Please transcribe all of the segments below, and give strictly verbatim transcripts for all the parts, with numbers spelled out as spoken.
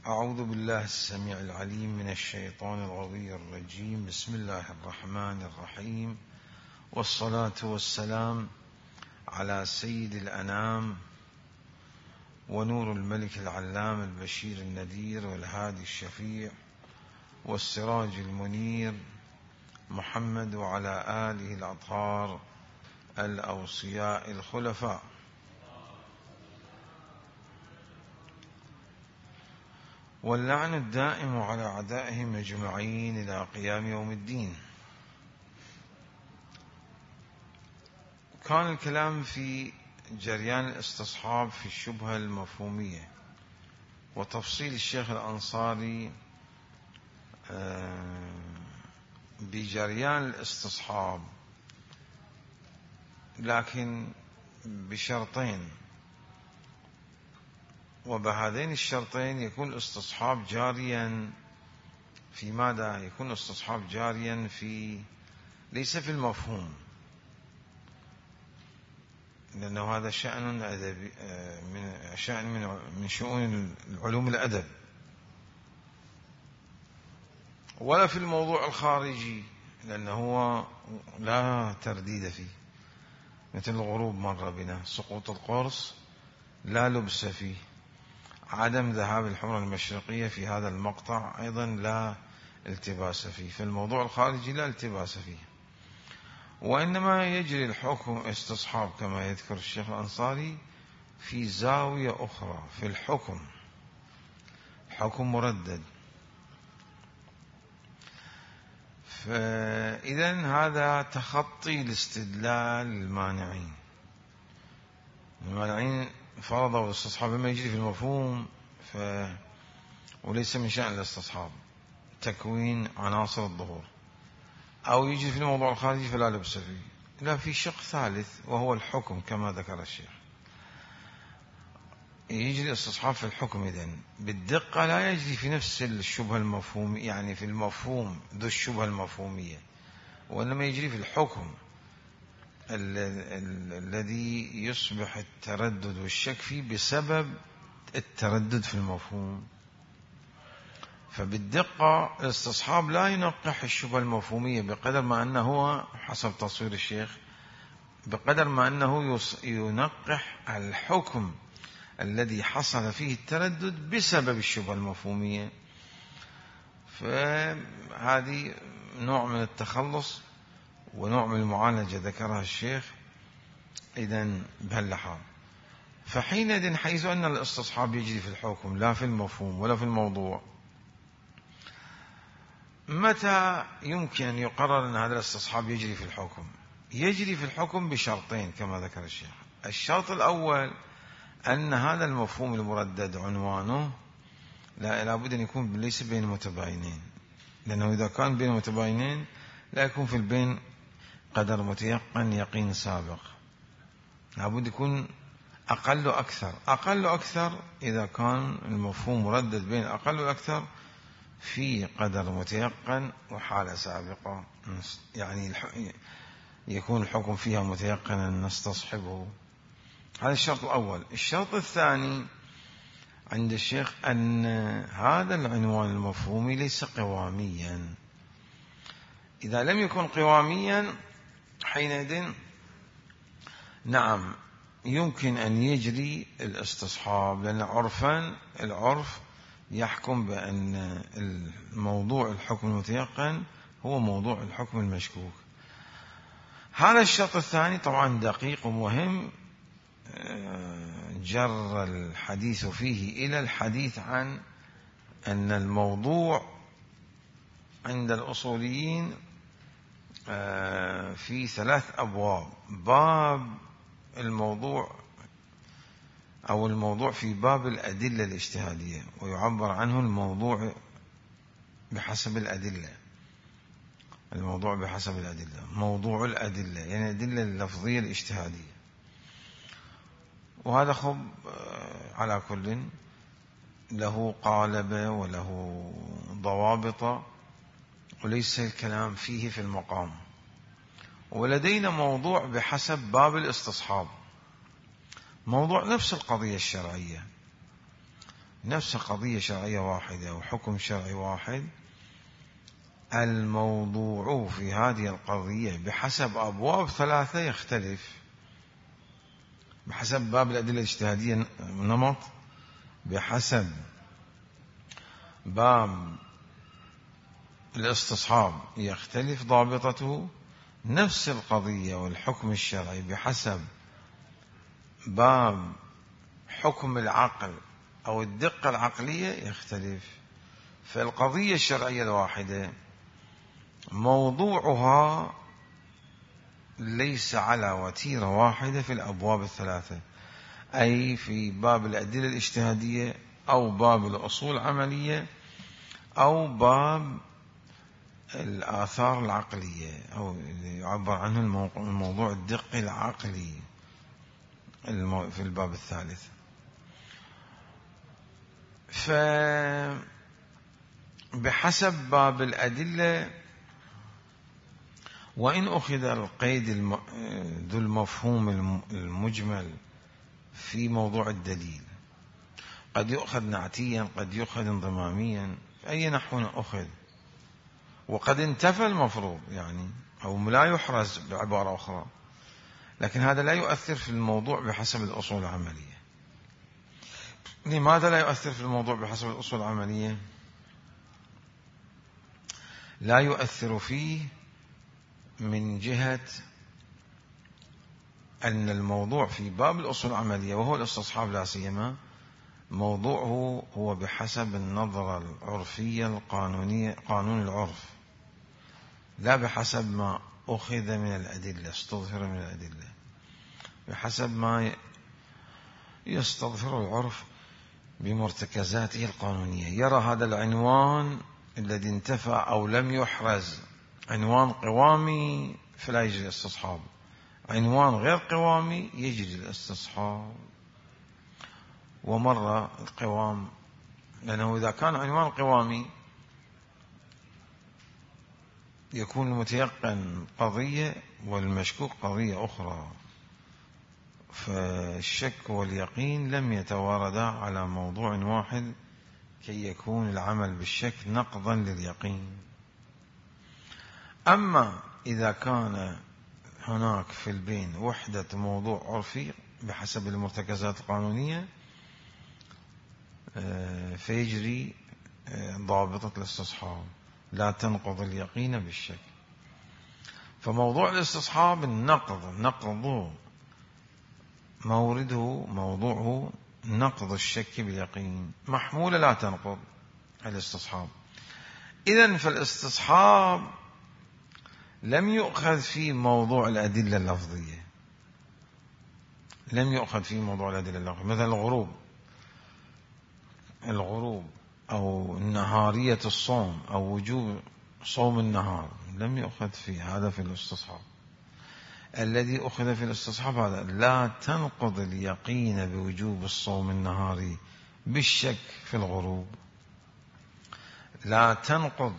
أعوذ بالله السميع العليم من الشيطان الغوي الرجيم. بسم الله الرحمن الرحيم، والصلاة والسلام على سيد الأنام ونور الملك العلام البشير النذير والهادي الشفيع والسراج المنير محمد، وعلى آله الأطهار الأوصياء الخلفاء. واللعن الدائم على أعدائهم أجمعين إلى قيام يوم الدين. كان الكلام في جريان الاستصحاب في الشبهة المفهومية وتفصيل الشيخ الأنصاري بجريان الاستصحاب، لكن بشرطين، وبهذين الشرطين يكون الاستصحاب جاريا في ماذا؟ يكون الاستصحاب جاريا في ليس في المفهوم، لأنه هذا شأن أدبي من شأن من من شؤون العلوم الأدب، ولا في الموضوع الخارجي، لأنه هو لا ترديد فيه، مثل الغروب مر بنا، سقوط القرص لا لبس فيه، عدم ذهاب الحمرة المشرقية في هذا المقطع أيضا لا التباس فيه. في الموضوع الخارجي لا التباس فيه، وإنما يجري الحكم استصحاب كما يذكر الشيخ الأنصاري في زاوية أخرى في الحكم، حكم مردد. فإذن هذا تخطي الاستدلال المانعين. المانعين فرضوا الاستصحاب لما يجري في المفهوم ف... وليس من شأن الاستصحاب تكوين عناصر الظهور، أو يجري في الموضوع الخارجي فلا لبس فيه. لا، في شق ثالث وهو الحكم كما ذكر الشيخ، يجري الاستصحاب في الحكم. إذن بالدقة لا يجري في نفس الشبهة المفهومية، يعني في المفهوم ذو الشبهة المفهومية، وإنما يجري في الحكم ال ال الذي يصبح التردد والشك فيه بسبب التردد في المفهوم. فبالدقة الاستصحاب لا ينقح الشبهة المفهومية بقدر ما أنه هو حسب تصوير الشيخ، بقدر ما أنه ينقح الحكم الذي حصل فيه التردد بسبب الشبهة المفهومية. فهذه نوع من التخلص ونوع من المعالجة ذكرها الشيخ إذن بهاللحاظ. فحينئذ حيث أن الاستصحاب يجري في الحكم لا في المفهوم ولا في الموضوع، متى يمكن أن يقرر أن هذا الاستصحاب يجري في الحكم؟ يجري في الحكم بشرطين كما ذكر الشيخ. الشرط الأول أن هذا المفهوم المردد عنوانه لا لابد أن يكون ليس بين متباينين، لأنه إذا كان بين متباينين لا يكون في البين قدر متيقن يقين سابق، لابد يكون أقل أكثر. أقل أكثر إذا كان المفهوم مردد بين أقل وأكثر في قدر متيقن وحالة سابقة، يعني يكون الحكم فيها متيقنا نستصحبه. هذا الشرط الأول. الشرط الثاني عند الشيخ أن هذا العنوان المفهومي ليس قواميا. إذا لم يكن قواميا حينئذ نعم يمكن أن يجري الاستصحاب، لأن عرفا العرف يحكم بأن الموضوع الحكم المتيقن هو موضوع الحكم المشكوك. هذا الشرط الثاني طبعا دقيق ومهم، جر الحديث فيه إلى الحديث عن أن الموضوع عند الأصوليين في ثلاث أبواب. باب الموضوع أو الموضوع في باب الأدلة الاجتهادية، ويعبر عنه الموضوع بحسب الأدلة. الموضوع بحسب الأدلة، موضوع الأدلة يعني الأدلة اللفظية الاجتهادية. وهذا خب على كل له قالب وله ضوابط، وليس الكلام فيه في المقام. ولدينا موضوع بحسب باب الاستصحاب، موضوع نفس القضية الشرعية، نفس قضية شرعية واحدة وحكم شرعي واحد، الموضوع في هذه القضية بحسب أبواب ثلاثة يختلف. بحسب باب الأدلة الاجتهادية نمط، بحسب باب الاستصحاب يختلف ضابطته، نفس القضية والحكم الشرعي بحسب باب حكم العقل أو الدقة العقلية يختلف. فالقضية الشرعية الواحدة موضوعها ليس على وتيرة واحدة في الأبواب الثلاثة، أي في باب الأدلة الاجتهادية أو باب الأصول العملية أو باب الآثار العقلية، أو اللي يعبر عنه الموضوع الدقي العقلي في الباب الثالث. فبحسب باب الأدلة، وإن أخذ القيد ذو المفهوم المجمل في موضوع الدليل، قد يؤخذ نعتيا، قد يؤخذ انضماميا، في أي نحو أخذ، وقد انتفى المفروض يعني، أو لا يحرز بعبارة أخرى، لكن هذا لا يؤثر في الموضوع بحسب الأصول العملية. لماذا لا يؤثر في الموضوع بحسب الأصول العملية؟ لا يؤثر فيه من جهة أن الموضوع في باب الأصول العملية وهو الاستصحاب لا سيما، موضوعه هو بحسب النظرة العرفية القانونية، قانون العرف، لا بحسب ما أخذ من الأدلة، استظهر من الأدلة، بحسب ما يستظهر العرف بمرتكزاته القانونية. يرى هذا العنوان الذي انتفى أو لم يحرز عنوان قوامي فلا يجري الاستصحاب، عنوان غير قوامي يجري الاستصحاب. ومر القوام، لأنه إذا كان عنوان قوامي يكون المتيقن قضية والمشكوك قضية أخرى، فالشك واليقين لم يتواردا على موضوع واحد كي يكون العمل بالشك نقضا لليقين. أما إذا كان هناك في البين وحدة موضوع عرفي بحسب المرتكزات القانونية، فيجري ضابطة الاستصحاب، لا تنقض اليقين بالشك. فموضوع الاستصحاب النقض، نقض مورده موضوعه نقض الشك باليقين، محمولة لا تنقض الاستصحاب. إذن فالاستصحاب لم يؤخذ في موضوع الأدلة اللفظية، لم يؤخذ في موضوع الأدلة اللفظية، مثل الغروب، الغروب أو نهارية الصوم أو وجوب صوم النهار، لم يؤخذ في هذا في الاستصحاب. الذي أخذ في الاستصحاب هذا لا تنقض اليقين بوجوب الصوم النهاري بالشك في الغروب، لا تنقض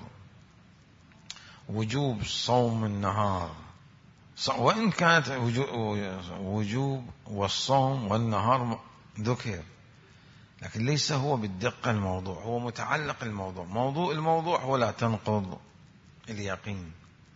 وجوب صوم النهار، وإن كانت وجوب والصوم والنهار ذكر، لكن ليس هو بالدقة الموضوع، هو متعلق الموضوع، موضوع الموضوع هو لا تنقض اليقين.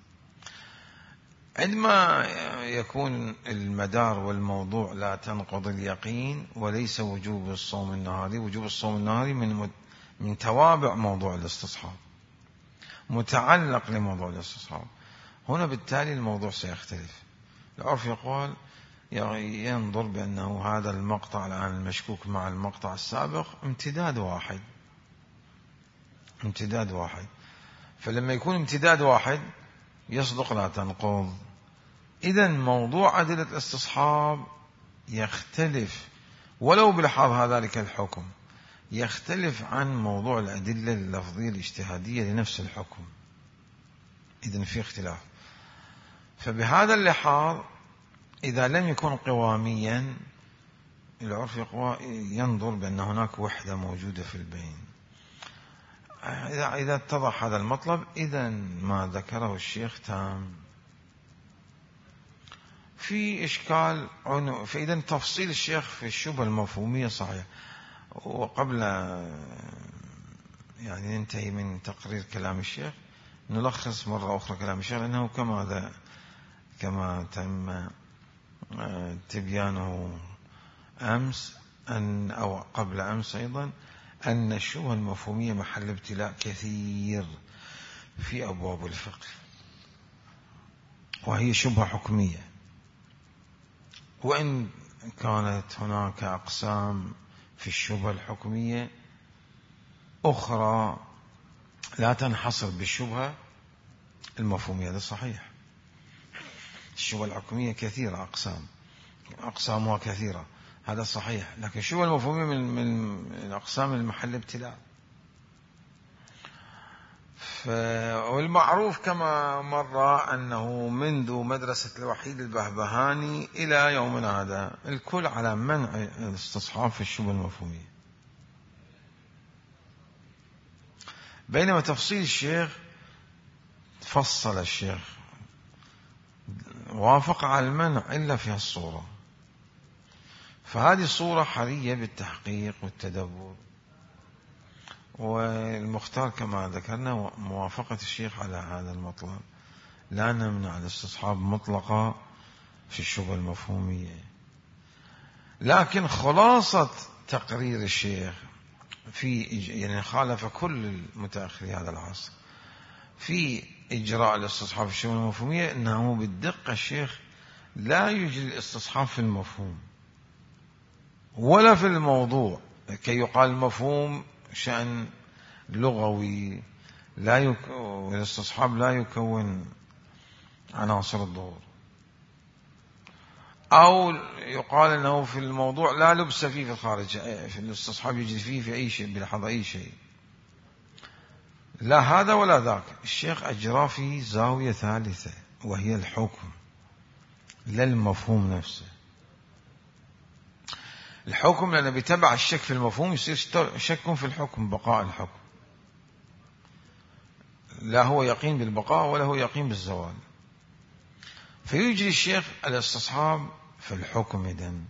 عندما يكون المدار والموضوع لا تنقض اليقين وليس وجوب الصوم النهاري، وجوب الصوم النهاري من من توابع موضوع الاستصحاب، متعلق لموضوع الاستصحاب، هنا بالتالي الموضوع سيختلف. العرف يقول ينظر بأنه هذا المقطع الآن المشكوك مع المقطع السابق امتداد واحد، امتداد واحد، فلما يكون امتداد واحد يصدق لا تنقض. إذن موضوع أدلة الاستصحاب يختلف ولو بلحاظ ذلك الحكم، يختلف عن موضوع الأدلة اللفظية الاجتهادية لنفس الحكم، إذن في اختلاف. فبهذا اللحاظ إذا لم يكن قواميا، العرف ينظر بأن هناك وحدة موجودة في البين. إذا اتضح هذا المطلب إذن ما ذكره الشيخ تام. في إشكال عنو، فإذن تفصيل الشيخ في الشبهة المفهومية صحيح، وقبل يعني ننتهي من تقرير كلام الشيخ نلخص مرة أخرى كلام الشيخ، لأنه كما كما تم تبيانه أمس أن أو قبل أمس أيضا أن الشبهة المفهومية محل ابتلاء كثير في أبواب الفقه، وهي شبهة حكمية، وإن كانت هناك أقسام في الشبهة الحكمية أخرى لا تنحصر بالشبهة المفهومية. هذا صحيح، الشبهة الحكمية كثيرة، أقسام أقسامها كثيرة، هذا صحيح، لكن الشبهة المفهومية من من أقسام المحل ابتلاء. والمعروف كما مر أنه منذ مدرسة الوحيد البهبهاني إلى يومنا هذا الكل على منع الاستصحاب في الشبهة المفهومية، بينما تفصيل الشيخ فصل الشيخ وافق على المنع إلا في هالصورة، فهذه الصورة حرية بالتحقيق والتدبر، والمختار كما ذكرنا موافقة الشيخ على هذا المطلب، لا نمنع الاستصحاب مطلقا في الشبهة المفهومية. لكن خلاصة تقرير الشيخ في يعني خالف كل المتأخرين هذا العصر في إجراء الاستصحاب في الشبهة المفهومية، أنه بالدقة الشيخ لا يجري الاستصحاب في المفهوم ولا في الموضوع، كي يقال المفهوم شأن لغوي لا يك... الاستصحاب لا يكون عناصر الظهور، أو يقال أنه في الموضوع لا لبس فيه في الخارج، في الاستصحاب يجري فيه في أي شيء بلحظة أي شيء، لا هذا ولا ذاك. الشيخ أجرى في زاوية ثالثة وهي الحكم لا المفهوم نفسه. الحكم لأنه بيتبع الشك في المفهوم يصير شك في الحكم، بقاء الحكم، لا هو يقين بالبقاء ولا هو يقين بالزوال، فيجري الشيخ الاستصحاب في الحكم. إذن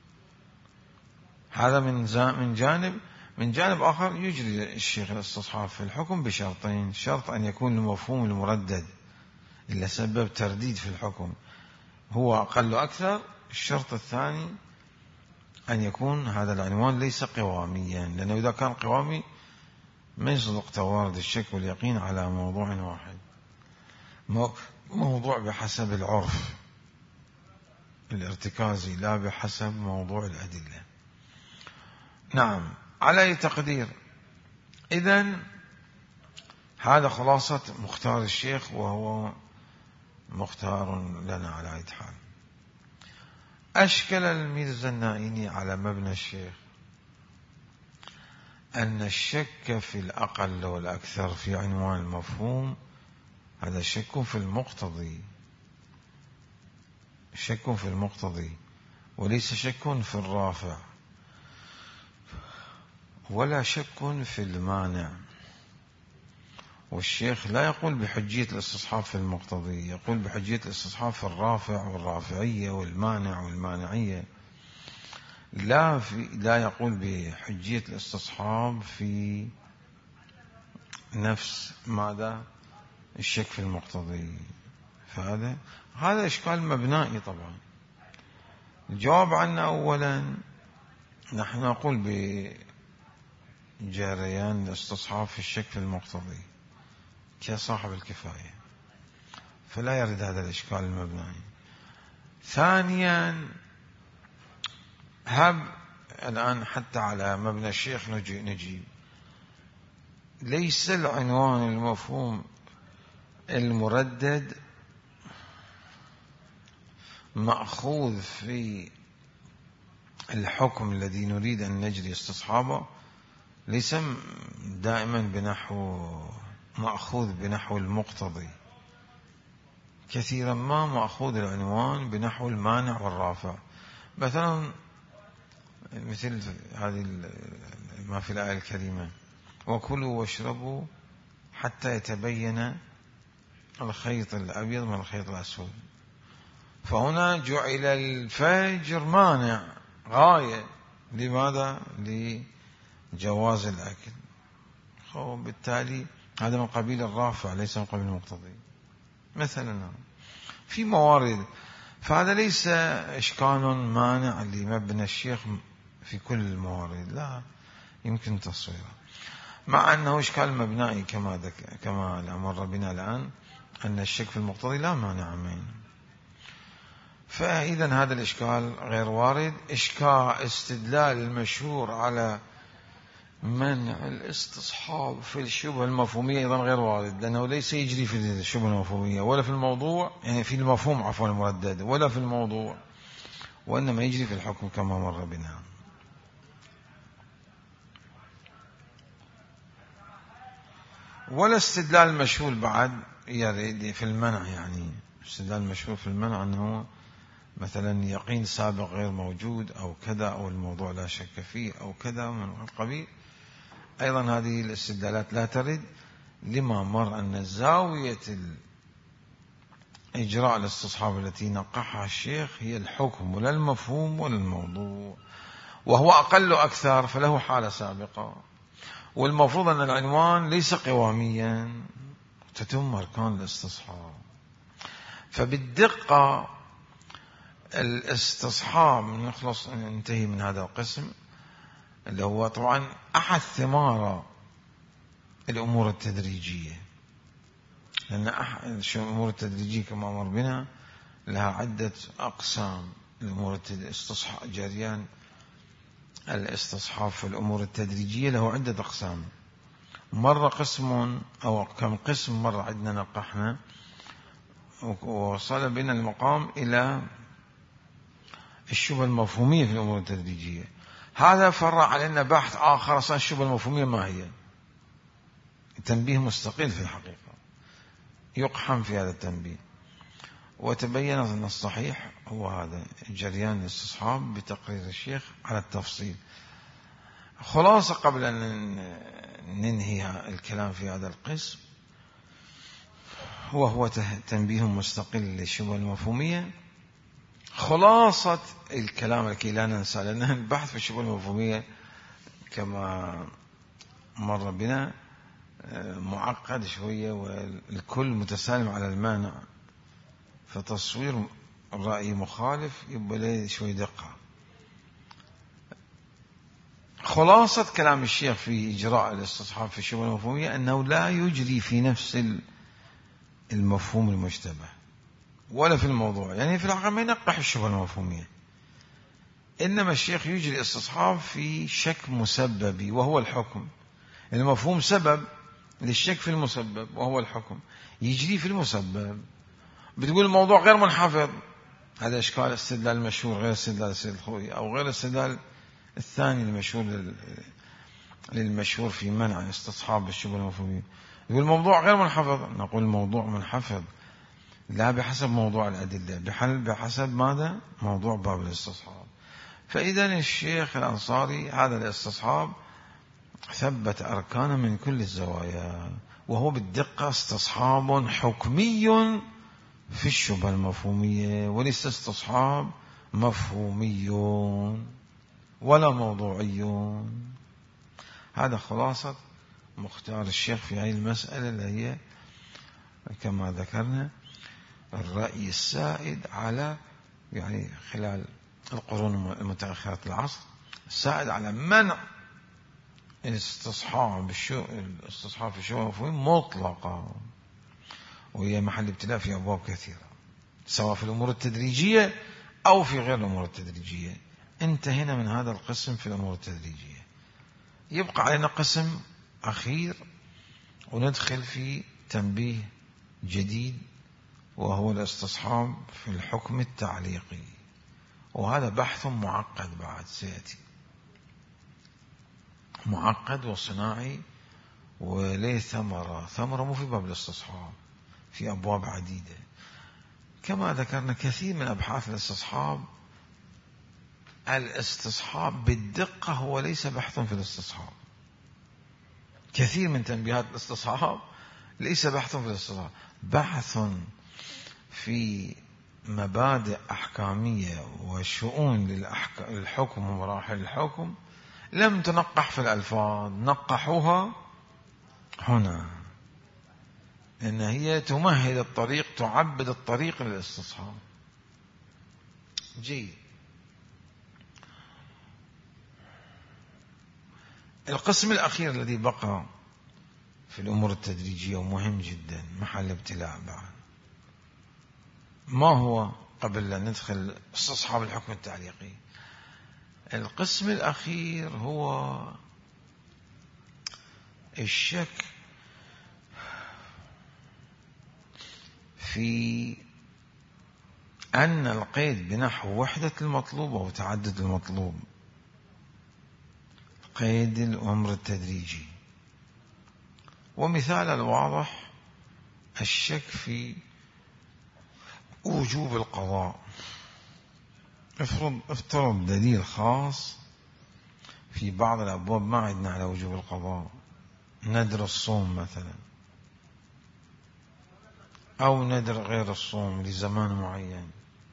هذا من من جانب. من جانب آخر يجري الشيخ الاستصحاب في الحكم بشرطين: شرط أن يكون المفهوم المردد اللي سبب ترديد في الحكم هو أقل أكثر. الشرط الثاني أن يكون هذا العنوان ليس قواميا، لأنه إذا كان قوامي ما يصدق توارد الشك واليقين على موضوع واحد، موضوع بحسب العرف الارتكازي لا بحسب موضوع الأدلة. نعم، على أي تقدير. إذن هذا خلاصة مختار الشيخ، وهو مختار لنا على أي حال. أشكل الميرزا النائيني على مبنى الشيخ أن الشك في الأقل والأكثر في عنوان المفهوم هذا شك في المقتضي، شك في المقتضي وليس شك في الرافع، ولا شك في المانع. والشيخ لا يقول بحجية الاستصحاب في المقتضي، يقول بحجية الاستصحاب في الرافع والرافعية والمانع والمانعية، لا في لا يقول بحجية الاستصحاب في نفس ماذا الشك في المقتضي. فهذا هذا إشكال مبنائي. طبعا الجواب عنه أولا نحن نقول بجريان الاستصحاب في الشك في المقتضي كصاحب الكفاية، فلا يرد هذا الإشكال المبنائي. ثانيا هب الآن حتى على مبنى الشيخ نجيب، ليس العنوان المفهوم المردد مأخوذ في الحكم الذي نريد أن نجري استصحابه، ليس دائما بنحو مأخوذ بنحو المقتضي، كثيرا ما مأخوذ العنوان بنحو المانع والرافع. مثلا مثل هذه ما في الآية الكريمة: وكلوا واشربوا حتى يتبين الخيط الأبيض من الخيط الأسود. فهنا جعل الفجر مانع غاية، لماذا؟ جواز الأكل، وبالتالي هذا من قبيل الرافع ليس من قبيل المقتضي مثلا في موارد. فهذا ليس إشكال مانع لمبنى الشيخ في كل الموارد، لا يمكن تصويره، مع أنه إشكال مبنائي كما ذك... كما مر بنا الآن أن الشك في المقتضي لا مانع منه. فإذا هذا الإشكال غير وارد. إشكال استدلال المشهور على منع الاستصحاب في الشبهة المفهومية أيضا غير وارد، لأنه ليس يجري في الشبهة المفهومية ولا في الموضوع، يعني في المفهوم عفوا المردد، ولا في الموضوع، وإنما يجري في الحكم كما مر بنا. ولا استدلال المشهور بعد يريد في المنع، يعني استدلال المشهور في المنع أنه مثلا يقين سابق غير موجود أو كذا، أو الموضوع لا شك فيه أو كذا من القبيل، أيضا هذه الاستدلالات لا ترد، لما مر أن زاوية إجراء الاستصحاب التي نقحها الشيخ هي الحكم ولا المفهوم ولا الموضوع، وهو أقل أكثر فله حالة سابقة. والمفروض أن العنوان ليس قواميا، تتم أركان الاستصحاب. فبالدقة الاستصحاب نخلص ننتهي من هذا القسم اللي هو طبعا أحد ثمار الأمور التدريجية، لأن الأمور التدريجية كما مر بنا لها عدة أقسام. الأمور الاستصحاب جريان الاستصحاب في الأمور التدريجية له عدة أقسام. مر قسم أو كم قسم مر عندنا نقحنا، ووصل بنا المقام إلى الشبهة المفهومية في الأمور التدريجية. هذا فرع علينا بحث آخر أصلا الشبهة المفهومية ما هي، تنبيه مستقل في الحقيقة يقحم في هذا التنبيه. وتبين أن الصحيح هو هذا جريان الاستصحاب بتقرير الشيخ على التفصيل. خلاصة قبل أن ننهي الكلام في هذا القسم، وهو تنبيه مستقل للشبهة المفهومية. خلاصة الكلام التي لا ننسى، لأن البحث في الشبهة المفهومية كما مر بنا معقد شوية، والكل متسالم على المانع، فتصوير رأي مخالف يبقى له شوي دقة. خلاصة كلام الشيخ في إجراء الاستصحاب في الشبهة المفهومية أنه لا يجري في نفس المفهوم المشتبه ولا في الموضوع، يعني في الحقيقة ما ينقح الشبهة المفهومية، إنما الشيخ يجري استصحاب في شك مسببي وهو الحكم. المفهوم سبب للشك في المسبب وهو الحكم، يجري في المسبب. بتقول الموضوع غير منحفظ، هذا إشكال استدلال المشهور غير استدلال السيد الخوئي، أو غير استدلال الثاني المشهور للمشهور في منع استصحاب الشبهة المفهومية. يقول الموضوع غير منحفظ، نقول الموضوع منحفظ لا بحسب موضوع الأدلة، بحل بحسب ماذا؟ موضوع باب الاستصحاب. فإذا الشيخ الأنصاري هذا الاستصحاب ثبت أركان من كل الزوايا، وهو بالدقة استصحاب حكمي في الشبهة المفهومية، وليس استصحاب مفهومي ولا موضوعي. هذا خلاصة مختار الشيخ في هذه المسألة، اللي هي كما ذكرنا الرأي السائد على يعني خلال القرون المتأخرة العصر، السائد على منع الاستصحاب الاستصحاب في الشبهة المفهومية مطلقا، وهي محل ابتلاء في أبواب كثيرة سواء في الأمور التدريجية أو في غير الأمور التدريجية. انتهينا من هذا القسم في الأمور التدريجية، يبقى علينا قسم أخير وندخل في تنبيه جديد، وهو الاستصحاب في الحكم التعليقي، وهذا بحث معقد بعد سيأتي، معقد وصناعي وليه ثمرة ثمرة مو في باب الاستصحاب، في أبواب عديدة. كما ذكرنا كثير من أبحاث الاستصحاب، الاستصحاب بالدقة هو ليس بحث في الاستصحاب. كثير من تنبيهات الاستصحاب ليس بحث في الاستصحاب، بحث في مبادئ أحكامية وشؤون للحكم ومراحل الحكم لم تنقح في الألفاظ، نقحوها هنا، لأن هي تمهد الطريق، تعبد الطريق للاستصحاب. جيد. القسم الأخير الذي بقى في الأمور التدريجية ومهم جدا، محل ابتلاء بعد، ما هو؟ قبل أن ندخل استصحاب الحكم التعليقي، القسم الأخير هو الشك في أن القيد بنحو وحدة المطلوب أو تعدد المطلوب، قيد الأمر التدريجي. ومثال الواضح الشك في وجوب القضاء. افرض افترض دليل خاص في بعض الأبواب ما عندنا على وجوب القضاء، ندر الصوم مثلا، أو ندر غير الصوم لزمان معين،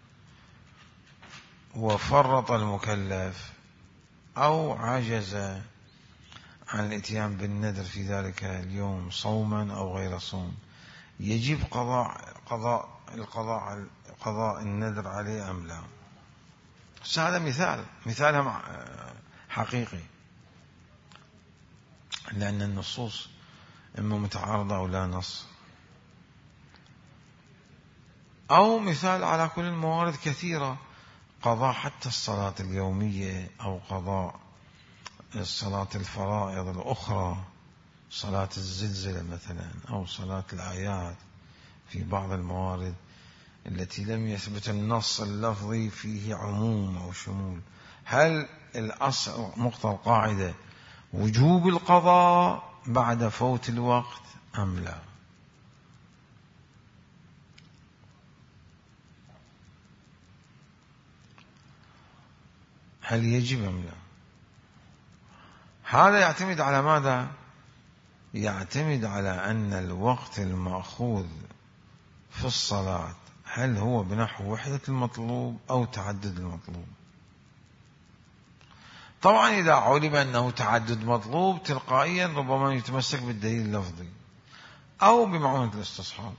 وفرط المكلف أو عجز عن الاتيان بالندر في ذلك اليوم صوما أو غير صوم، يجب قضاء قضاء القضاء قضاء الندر عليه أم لا؟ هذا مثال مثال حقيقي، لأن النصوص إما متعارضة أو لا نص. أو مثال على كل الموارد كثيرة، قضاء حتى الصلاة اليومية، أو قضاء الصلاة الفرائض الأخرى، صلاة الزلزلة مثلا، أو صلاة الآيات، في بعض الموارد التي لم يثبت النص اللفظي فيه عموم أو شمول. هل الأصل مقتضى القاعدة وجوب القضاء بعد فوت الوقت أم لا؟ هل يجب أم لا؟ هذا يعتمد على ماذا؟ يعتمد على أن الوقت المأخوذ في الصلاة هل هو بنحو وحدة المطلوب أو تعدد المطلوب. طبعا إذا علم أنه تعدد مطلوب تلقائيا ربما يتمسك بالدليل اللفظي أو بمعونة الاستصحاب.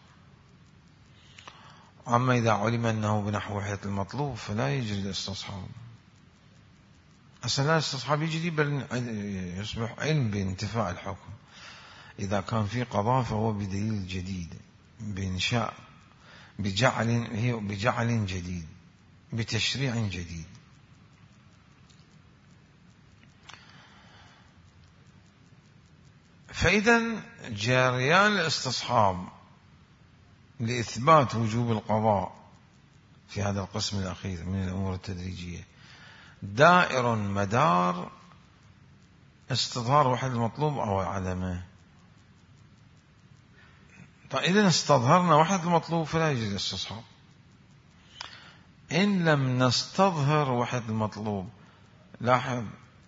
أما إذا علم أنه بنحو وحدة المطلوب فلا يجري الاستصحاب. أصلا الاستصحاب يجري بل يصبح علم بانتفاء الحكم. إذا كان في قضاء فهو بدليل جديد، بإنشاء، بجعل هي بجعل جديد، بتشريع جديد. فإذا جريان الاستصحاب لإثبات وجوب القضاء في هذا القسم الأخير من الأمور التدريجية دائر مدار استظهار وحدة المطلوب أو عدمه. فإذا استظهرنا وحدة المطلوب فلا يجري الاستصحاب. إن لم نستظهر وحدة المطلوب، لاحظ،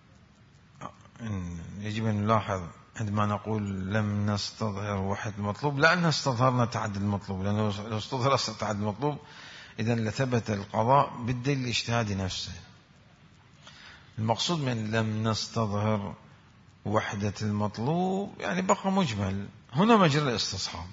يجب أن نلاحظ عندما نقول لم نستظهر وحدة المطلوب لأن استظهرنا تعدد المطلوب، لأنه لو استظهر تعدد المطلوب إذن لثبت القضاء بالدليل الاجتهادي نفسه. المقصود من لم نستظهر وحدة المطلوب يعني بقى مجمل، هنا مجرى الاستصحاب.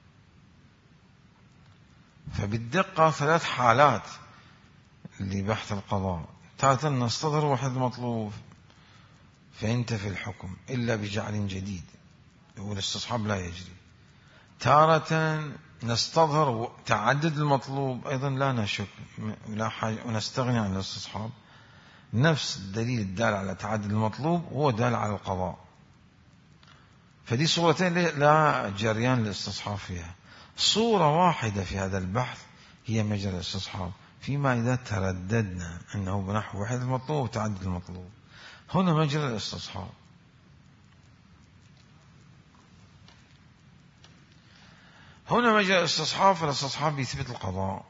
فبالدقة ثلاث حالات لبحث القضاء: تارة نستظهر وحدة المطلوب فينتفي الحكم إلا بجعل جديد والاستصحاب لا يجري. تارة نستظهر تعدد المطلوب أيضا لا نشك ولا حاجة ونستغني عن الاستصحاب، نفس الدليل الدال على تعدد المطلوب هو دال على القضاء. فدي صورتين لا جريان الاستصحاب فيها. صورة واحدة في هذا البحث هي مجرى الاستصحاب، فيما إذا ترددنا أنه بنحو وحدة المطلوب وتعدد المطلوب، هنا مجرى الاستصحاب. هنا مجرى الاستصحاب، فالاستصحاب يثبت القضاء.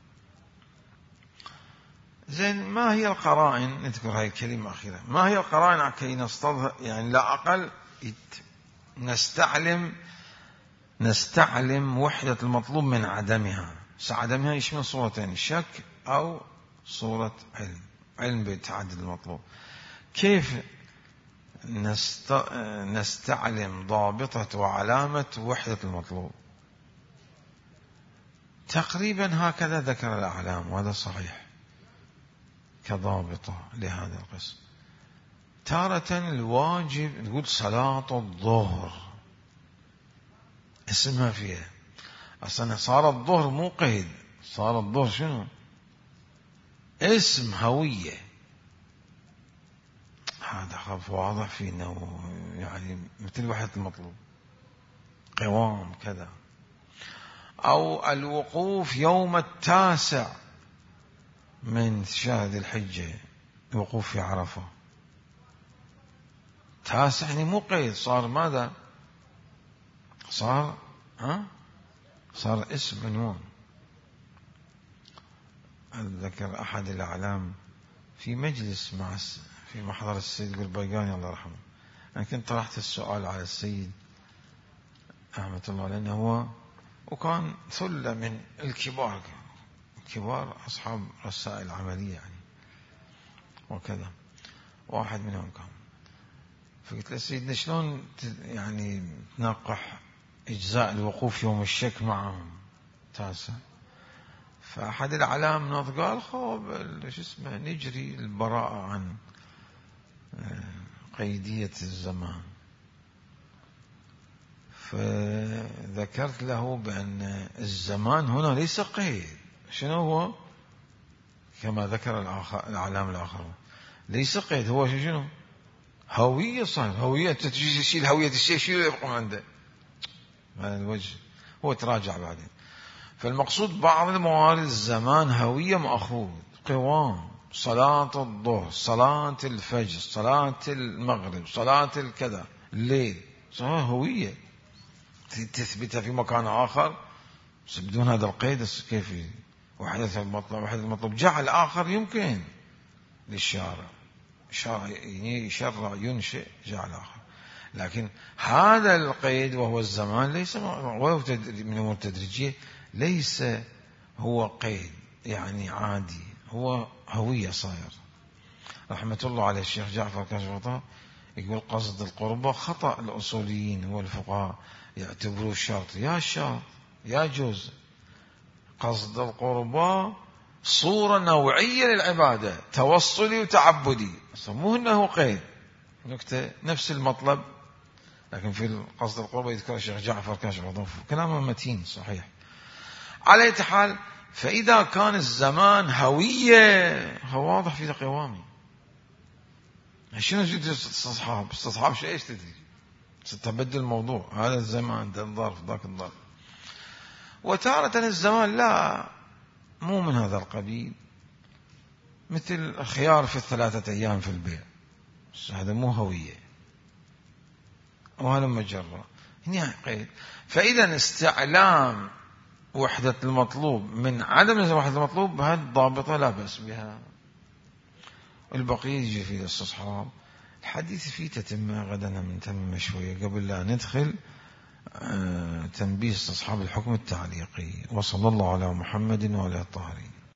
زين، ما هي القرائن؟ نذكر هاي الكلمة أخيرا. ما هي القرائن كي نستظهر، يعني لا أقل نستعلم نستعلم وحدة المطلوب من عدمها. عدمها يشمل صورتين: شك أو صورة علم علم بتعدد المطلوب. كيف نست... نستعلم ضابطة وعلامة وحدة المطلوب. تقريبا هكذا ذكر الأعلام، وهذا صحيح كضابطة لهذا القسم. تارة الواجب تقول صلاة الظهر اسمها فيها، أصلا صار الظهر مو قيد، صار الظهر شنو؟ اسم هوية. هذا خف واضح في انه يعني مثل وحدة المطلوب، قوام كذا. او الوقوف يوم التاسع من شهر ذي الحجة، الوقوف في عرفة. تاسع يعني مو قيد، صار ماذا؟ صار ها صار اسم عنوان. أتذكر أحد الأعلام في مجلس مع في محضر السيد القربيقاني الله يرحمه، أنا كنت طرحت السؤال على السيد رحمة الله، لأنه هو وكان ثلة من الكبار، كبار أصحاب رسائل عملية يعني وكذا، واحد منهم كان. فقلت له سيدنا شلون يعني تنقح إجزاء الوقوف يوم الشك معهم تاسع؟ فأحد الأعلام ناط قال خوب شو اسمه نجري البراءة عن قيدية الزمان. فذكرت له بأن الزمان هنا ليس قيد. شنو هو؟ كما ذكر الأعلام الآخرون ليس قيد، هو شنو؟ هوية. صار هوية، تجي تشيل هوية الشيء شو يبقى عنده؟ هذا الوجه هو تراجع بعدين. فالمقصود بعض الموارد الزمان هوية مأخوذ، قوام، صلاة الظهر، صلاة الفجر، صلاة المغرب، صلاة الكذا، الليل، صلاة هوية تثبتها في مكان آخر بدون هذا القيد. كيف وحدة المطلب؟ وحدة المطلب جعل آخر يمكن للشارع، شرع ينشئ جعل آخر، لكن هذا القيد وهو الزمان ليس وهو من أمور تدريجية، ليس هو قيد يعني عادي، هو هوية صاير. رحمة الله عليه الشيخ جعفر كاشف الغطاء يقول قصد القربة خطأ الأصوليين والفقهاء يعتبروه شرط. يا شرط يا جزء. قصد القربة صورة نوعية للعبادة، توصلي وتعبدي، مو انه قيد نكتة نفس المطلب. لكن في قصد القربة يذكر الشيخ جعفر كاشف الغطاء كلامه متين صحيح. على أي حال، فإذا كان الزمان هوية واضح في قوامي. شنو جد استصحاب؟ استصحاب شيء ايش تدري؟ ستبدل الموضوع، هذا الزمان ده الظرف ذاك الظرف. وتارة الزمان لا مو من هذا القبيل، مثل الخيار في الثلاثة أيام في البيع، هذا مو هوية وهذا مجرة هنا قيد. فإذا استعلام وحدة المطلوب من عدم وحدة المطلوب هذه ضابطة لا بأس بها. البقية يجي في الاستصحاب. الحديث فيه تتمة غدا من تمة شوية قبل لا ندخل تنبيه استصحاب الحكم التعليقي. وصلى الله على محمد وعلى الطاهرين.